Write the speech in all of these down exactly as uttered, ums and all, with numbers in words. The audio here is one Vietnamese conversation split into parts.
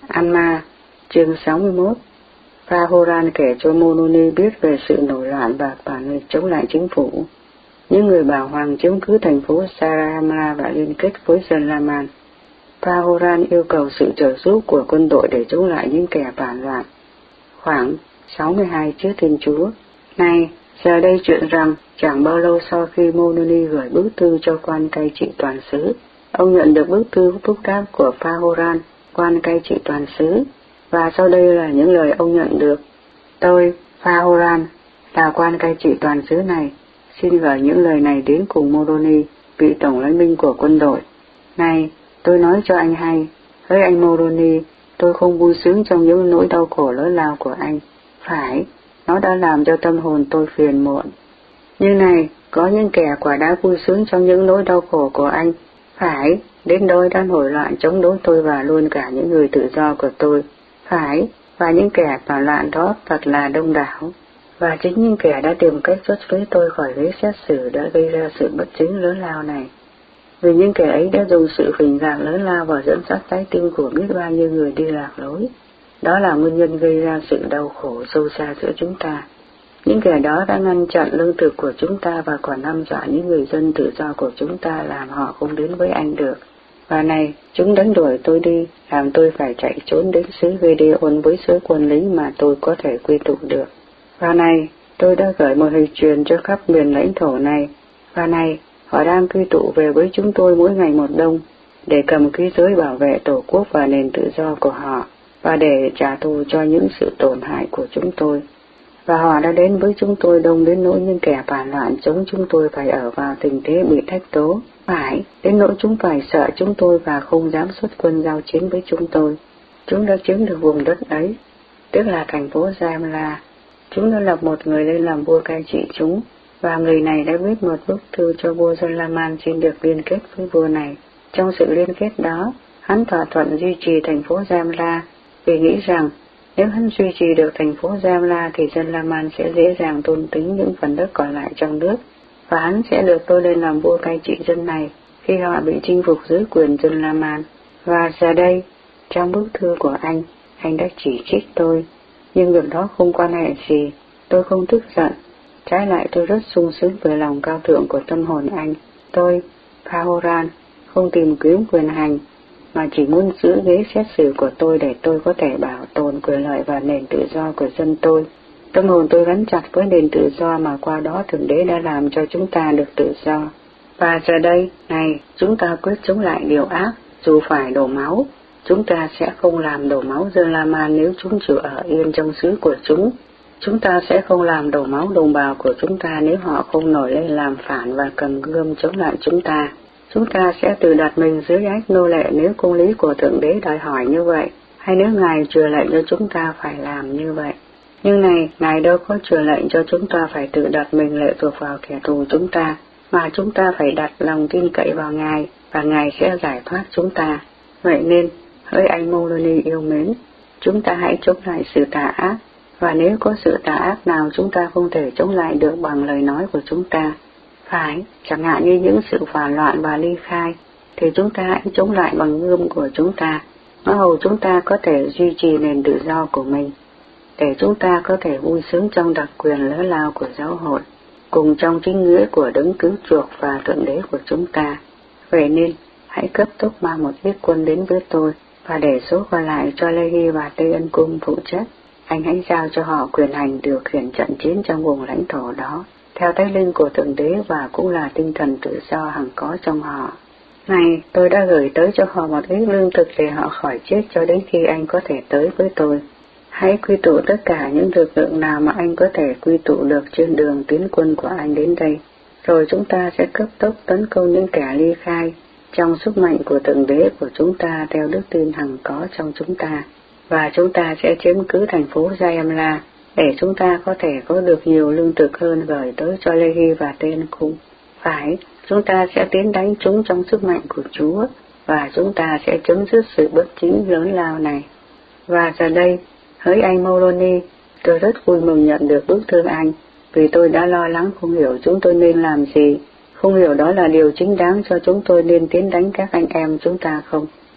Anma, chương sáu mươi mốt. Phahoran kể cho Moroni biết về sự nổi loạn và phản nghịch chống lại chính phủ. Những người bảo hoàng chiếm cứ thành phố Saramla và liên kết với dân Laman. Phahoran yêu cầu sự trợ giúp của quân đội để chống lại những kẻ phản loạn. Khoảng sáu mươi hai trước Thiên Chúa. Này, giờ đây chuyện rằng chẳng bao lâu sau khi Moroni gửi bức thư cho quan cai trị toàn xứ, ông nhận được bức thư phúc đáp của Phahoran, quan cai trị toàn xứ, và sau đây là những lời ông nhận được. Tôi, Phahoran, là quan cai trị toàn xứ này, xin gửi những lời này đến cùng Moroni, vị tổng lãnh binh của quân đội. Này, tôi nói cho anh hay, hỡi anh Moroni, tôi không vui sướng trong những nỗi đau khổ lớn lao của anh. Phải, nó đã làm cho tâm hồn tôi phiền muộn. Nhưng này, có những kẻ quả đã vui sướng trong những nỗi đau khổ của anh. Phải, đến đôi đã nổi loạn chống đối tôi và luôn cả những người tự do của tôi. Phải, và những kẻ phản loạn đó thật là đông đảo. Và chính những kẻ đã tìm cách xuất phế tôi khỏi ghế xét xử đã gây ra sự bất chính lớn lao này. Vì những kẻ ấy đã dùng sự phình rạc lớn lao và dẫn dắt trái tim của biết bao nhiêu người đi lạc lối. Đó là nguyên nhân gây ra sự đau khổ sâu xa giữa chúng ta. Những kẻ đó đã ngăn chặn lương thực của chúng ta và còn hăm dọa những người dân tự do của chúng ta làm họ không đến với anh được. Và này, chúng đánh đuổi tôi đi, làm tôi phải chạy trốn đến xứ Gedeon với số quân lính mà tôi có thể quy tụ được. Và này, tôi đã gửi một hình truyền cho khắp miền lãnh thổ này. Và này, họ đang quy tụ về với chúng tôi mỗi ngày một đông, để cầm khí giới bảo vệ tổ quốc và nền tự do của họ, và để trả thù cho những sự tổn hại của chúng tôi. Và họ đã đến với chúng tôi đông đến nỗi những kẻ phản loạn chống chúng tôi phải ở vào tình thế bị thách tố, phải, đến nỗi chúng phải sợ chúng tôi và không dám xuất quân giao chiến với chúng tôi. Chúng đã chiếm được vùng đất ấy, tức là thành phố Jamla. Chúng đã lập một người lên làm vua cai trị chúng, và người này đã viết một bức thư cho vua dân Laman xin được liên kết với vua này. Trong sự liên kết đó, hắn thỏa thuận duy trì thành phố Jamla, vì nghĩ rằng nếu hắn duy trì được thành phố Jamla thì dân Laman sẽ dễ dàng tôn tính những phần đất còn lại trong nước, và hắn sẽ được tôi lên làm vua cai trị dân này khi họ bị chinh phục dưới quyền dân Laman. Và giờ đây, trong bức thư của anh, anh đã chỉ trích tôi, nhưng việc đó không quan hệ gì, tôi không tức giận. Trái lại tôi rất sung sướng về lòng cao thượng của tâm hồn anh. Tôi, Phahoran, không tìm kiếm quyền hành, mà chỉ muốn giữ ghế xét xử của tôi để tôi có thể bảo tồn quyền lợi và nền tự do của dân tôi. Tâm hồn tôi gắn chặt với nền tự do mà qua đó Thượng Đế đã làm cho chúng ta được tự do. Và giờ đây, này, chúng ta quyết chống lại điều ác, dù phải đổ máu. Chúng ta sẽ không làm đổ máu dân Laman nếu chúng chịu ở yên trong xứ của chúng. Chúng ta sẽ không làm đổ máu đồng bào của chúng ta nếu họ không nổi lên làm phản và cầm gươm chống lại chúng ta. Chúng ta sẽ tự đặt mình dưới ách nô lệ nếu công lý của Thượng Đế đòi hỏi như vậy, hay nếu Ngài truyền lệnh cho chúng ta phải làm như vậy. Nhưng này, Ngài đâu có truyền lệnh cho chúng ta phải tự đặt mình lệ thuộc vào kẻ thù chúng ta, mà chúng ta phải đặt lòng tin cậy vào Ngài, và Ngài sẽ giải thoát chúng ta. Vậy nên, hỡi anh Moroni yêu mến, chúng ta hãy chống lại sự tà ác, và nếu có sự tà ác nào chúng ta không thể chống lại được bằng lời nói của chúng ta, phải, chẳng hạn như những sự phản loạn và ly khai, thì chúng ta hãy chống lại bằng gươm của chúng ta, nó hầu chúng ta có thể duy trì nền tự do của mình, để chúng ta có thể vui sướng trong đặc quyền lớn lao của giáo hội, cùng trong chính nghĩa của đấng cứu chuộc và Thượng Đế của chúng ta. Vậy nên, hãy cấp tốc mang một ít quân đến với tôi, và để số còn lại cho Lê-hi và Tây Ân Cung phụ trách. Anh hãy giao cho họ quyền hành điều khiển trận chiến trong vùng lãnh thổ đó, theo Thánh Linh của Thượng Đế và cũng là tinh thần tự do hằng có trong họ. Này, tôi đã gửi tới cho họ một ít lương thực để họ khỏi chết cho đến khi anh có thể tới với tôi. Hãy quy tụ tất cả những lực lượng nào mà anh có thể quy tụ được trên đường tiến quân của anh đến đây, rồi chúng ta sẽ cấp tốc tấn công những kẻ ly khai trong sức mạnh của Thượng Đế của chúng ta theo đức tin hằng có trong chúng ta, và chúng ta sẽ chiếm cứ thành phố Jamla để chúng ta có thể có được nhiều lương thực hơn gửi tới cho Lê-hi và Tên Cung. Phải, chúng ta sẽ tiến đánh chúng trong sức mạnh của Chúa, và chúng ta sẽ chấm dứt sự bất chính lớn lao này. Và giờ đây, hỡi anh Moroni, tôi rất vui mừng nhận được bức thư anh, vì tôi đã lo lắng không hiểu chúng tôi nên làm gì, không hiểu đó là điều chính đáng cho chúng tôi nên tiến đánh các anh em chúng ta không.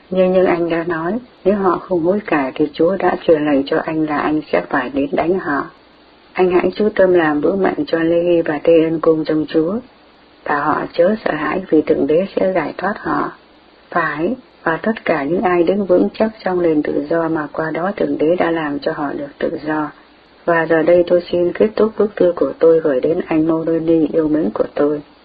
Nhưng như anh đã nói, nếu họ không hối cải thì Chúa đã truyền lệnh cho anh là anh sẽ phải đến đánh họ. Anh hãy chú tâm làm bữa mạnh cho Lê-hi và Tê-ân cung trong Chúa, và họ chớ sợ hãi vì Thượng Đế sẽ giải thoát họ. Phải, và tất cả những ai đứng vững chắc trong nền tự do mà qua đó Thượng Đế đã làm cho họ được tự do. Và giờ đây tôi xin kết thúc bức thư của tôi gửi đến anh Moroni yêu mến của tôi.